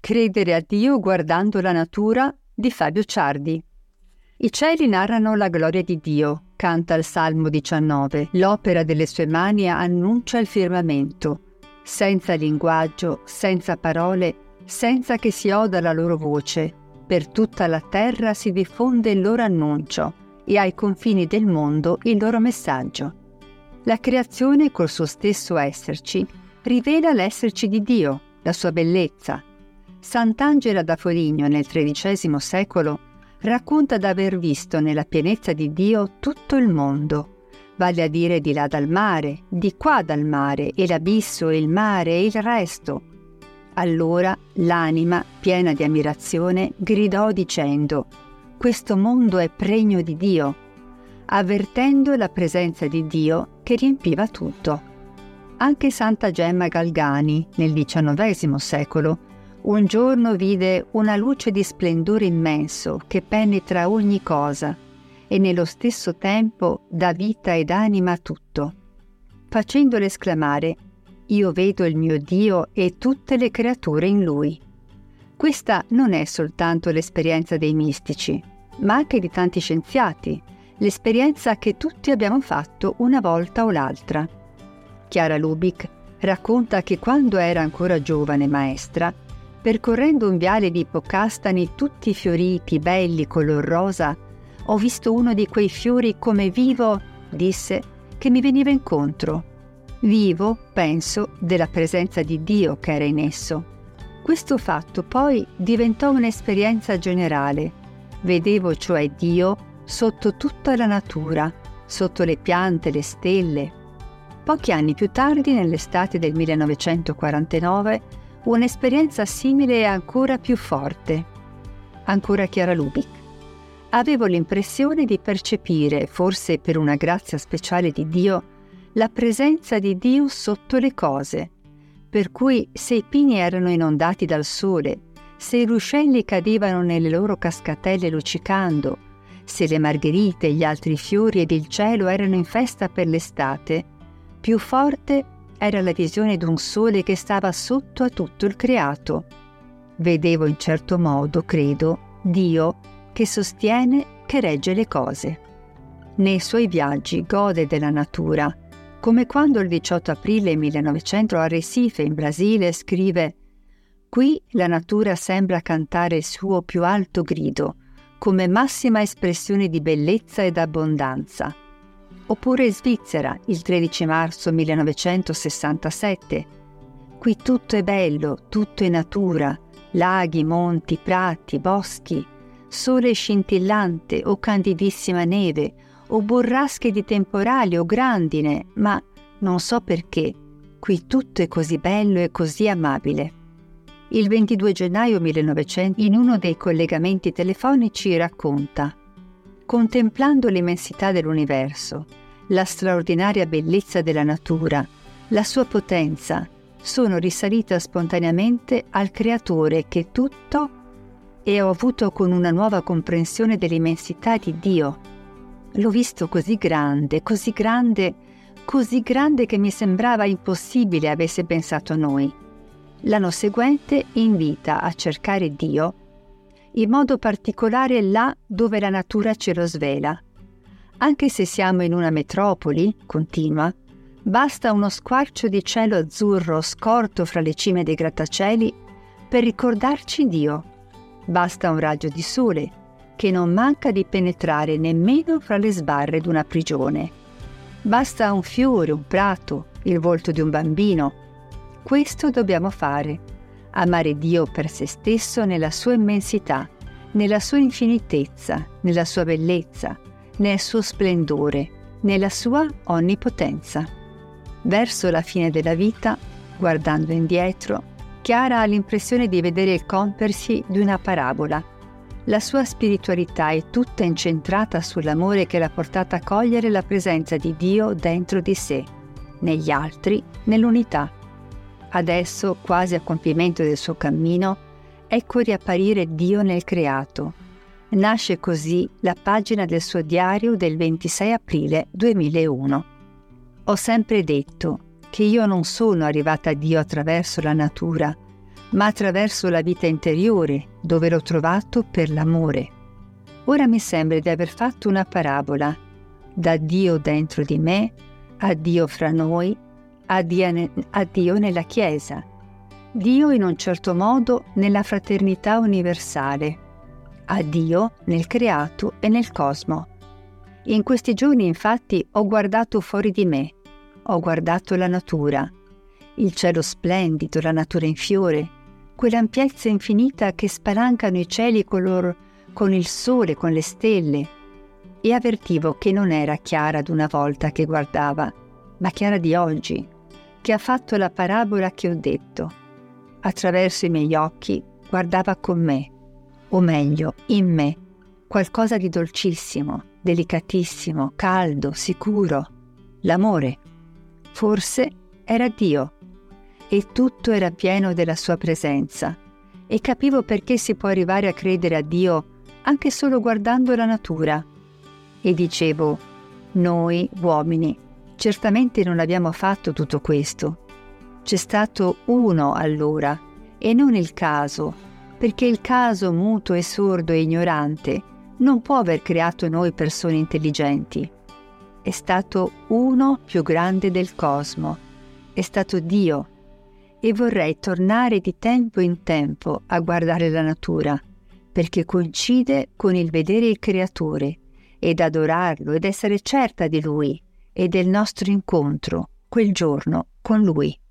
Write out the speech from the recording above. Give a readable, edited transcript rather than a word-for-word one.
Credere a Dio guardando la natura di Fabio Ciardi. I cieli narrano la gloria di Dio, canta il Salmo 19. L'opera delle sue mani annuncia il firmamento. Senza linguaggio, senza parole, senza che si oda la loro voce, per tutta la terra si diffonde il loro annuncio e ai confini del mondo il loro messaggio. La creazione col suo stesso esserci rivela l'esserci di Dio, la sua bellezza. Sant'Angela da Foligno nel XIII secolo racconta d'aver visto nella pienezza di Dio tutto il mondo, vale a dire di là dal mare, di qua dal mare, e l'abisso, e il mare, e il resto. Allora l'anima, piena di ammirazione, gridò dicendo: «Questo mondo è pregno di Dio», avvertendo la presenza di Dio che riempiva tutto. Anche Santa Gemma Galgani, nel XIX secolo, un giorno vide una luce di splendore immenso che penetra ogni cosa e nello stesso tempo dà vita ed anima a tutto, facendole esclamare: «Io vedo il mio Dio e tutte le creature in Lui». Questa non è soltanto l'esperienza dei mistici, ma anche di tanti scienziati, l'esperienza che tutti abbiamo fatto una volta o l'altra. Chiara Lubick racconta che quando era ancora giovane maestra, percorrendo un viale di ippocastani tutti fioriti, belli, color rosa, ho visto uno di quei fiori come vivo, disse, che mi veniva incontro. Vivo, penso, della presenza di Dio che era in esso. Questo fatto poi diventò un'esperienza generale. Vedevo cioè Dio sotto tutta la natura, sotto le piante, le stelle. Pochi anni più tardi, nell'estate del 1949, un'esperienza simile e ancora più forte. Ancora Chiara Lubick. Avevo l'impressione di percepire, forse per una grazia speciale di Dio, la presenza di Dio sotto le cose, per cui se i pini erano inondati dal sole, se i ruscelli cadevano nelle loro cascatelle luccicando, se le margherite, gli altri fiori ed il cielo erano in festa per l'estate, più forte era la visione d'un sole che stava sotto a tutto il creato. Vedevo in certo modo, credo, Dio che sostiene, che regge le cose. Nei suoi viaggi gode della natura, come quando il 18 aprile 1900 a Recife, in Brasile, scrive: «Qui la natura sembra cantare il suo più alto grido, come massima espressione di bellezza ed abbondanza». Oppure in Svizzera, il 13 marzo 1967. «Qui tutto è bello, tutto è natura, laghi, monti, prati, boschi, sole scintillante o candidissima neve, o burrasche di temporali o grandine, ma non so perché, qui tutto è così bello e così amabile». Il 22 gennaio 1900, in uno dei collegamenti telefonici, racconta: «Contemplando l'immensità dell'universo, la straordinaria bellezza della natura, la sua potenza, sono risalita spontaneamente al Creatore che tutto, e ho avuto con una nuova comprensione dell'immensità di Dio. L'ho visto così grande, così grande, così grande che mi sembrava impossibile avesse pensato noi. L'anno seguente invita a cercare Dio, in modo particolare là dove la natura ce lo svela. Anche se siamo in una metropoli, continua, basta uno squarcio di cielo azzurro scorto fra le cime dei grattacieli per ricordarci Dio. Basta un raggio di sole, che non manca di penetrare nemmeno fra le sbarre d'una prigione. Basta un fiore, un prato, il volto di un bambino. Questo dobbiamo fare: amare Dio per se stesso nella sua immensità, nella sua infinitezza, nella sua bellezza, nel suo splendore, nella sua onnipotenza». Verso la fine della vita, guardando indietro, Chiara ha l'impressione di vedere il compiersi di una parabola. La sua spiritualità è tutta incentrata sull'amore che l'ha portata a cogliere la presenza di Dio dentro di sé, negli altri, nell'unità. Adesso, quasi a compimento del suo cammino, ecco riapparire Dio nel creato. Nasce così la pagina del suo diario del 26 aprile 2001. «Ho sempre detto che io non sono arrivata a Dio attraverso la natura, ma attraverso la vita interiore, dove l'ho trovato per l'amore. Ora mi sembra di aver fatto una parabola, da Dio dentro di me, a Dio fra noi, a Dio nella Chiesa, Dio in un certo modo nella fraternità universale, a Dio nel creato e nel cosmo. In questi giorni infatti ho guardato fuori di me, ho guardato la natura, il cielo splendido, la natura in fiore, quell'ampiezza infinita che spalancano i cieli con il sole, con le stelle, e avvertivo che non era Chiara d'una volta che guardava, ma Chiara di oggi, che ha fatto la parabola che ho detto. Attraverso i miei occhi guardava con me, o meglio, in me, qualcosa di dolcissimo, delicatissimo, caldo, sicuro, l'amore. Forse era Dio, e tutto era pieno della sua presenza, e capivo perché si può arrivare a credere a Dio anche solo guardando la natura. E dicevo, noi uomini certamente non abbiamo fatto tutto questo. C'è stato uno allora, e non il caso, perché il caso muto e sordo e ignorante non può aver creato noi persone intelligenti. È stato uno più grande del cosmo, è stato Dio, e vorrei tornare di tempo in tempo a guardare la natura, perché coincide con il vedere il Creatore, ed adorarlo ed essere certa di Lui e del nostro incontro quel giorno con Lui.